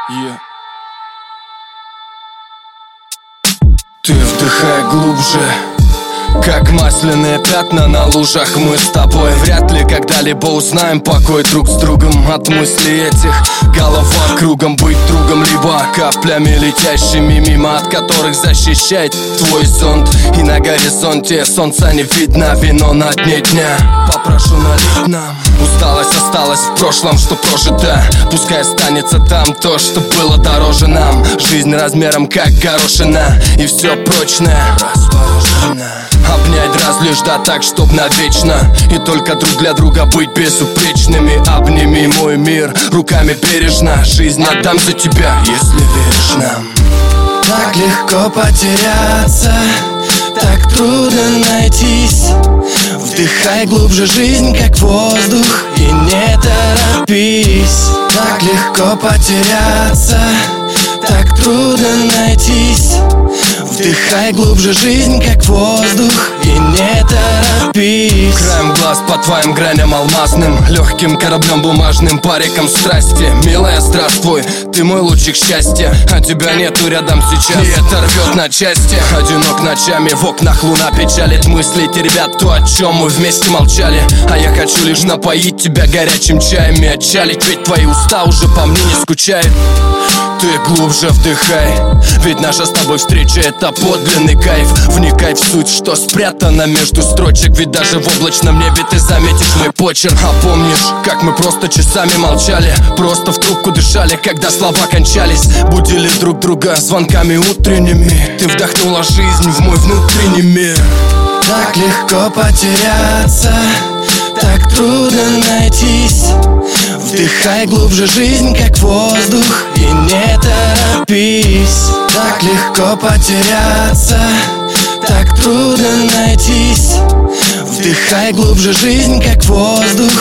Ты вдыхай глубже, как масляные пятна на лужах. Мы с тобой вряд ли когда-либо узнаем покой друг с другом от мыслей этих. Голова кругом, быть другом, либо каплями, летящими мимо, от которых защищает твой зонт. И на горизонте солнца не видно, вино на дне дня попрошу налить нам. Усталость осталась в прошлом, что прожито. Пускай останется там то, что было дороже нам. Жизнь размером как горошина, и все прочное разворошено. Обнять разлишь, да так, чтоб навечно. И только друг для друга быть безупречными. Обними мой мир руками бережно. Жизнь отдам за тебя, если веришь нам. Так легко потеряться, так трудно найтись. Вдыхай глубже жизнь, как воздух, и не торопись. Так легко потеряться, так трудно найтись. Вдыхай глубже жизнь, как воздух, и не торопись. Краем глаз по твоим граням алмазным, легким кораблем бумажным по рекам страсти. Милая, здравствуй, ты мой лучик счастья, а тебя нету рядом сейчас, и это рвет на части. Одинок ночами, в окнах луна печалит. Мысли теребят то, о чем мы вместе молчали. А я хочу лишь напоить тебя горячим чаем и отчалить, ведь твои уста уже по мне не скучают. Ты глубже вдыхай, ведь наша с тобой встреча — это подлинный кайф. Вникай в суть, что спрятано между строчек, ведь даже в облачном небе ты заметишь мой почерк. А помнишь, как мы просто часами молчали, просто в трубку дышали, когда слова кончались, будили друг друга звонками утренними. Ты вдохнула жизнь в мой внутренний мир. Так легко потеряться, так трудно найтись. Вдыхай глубже жизнь, как воздух, и не торопись. Так легко потеряться, так трудно найтись. Вдыхай глубже жизнь, как воздух,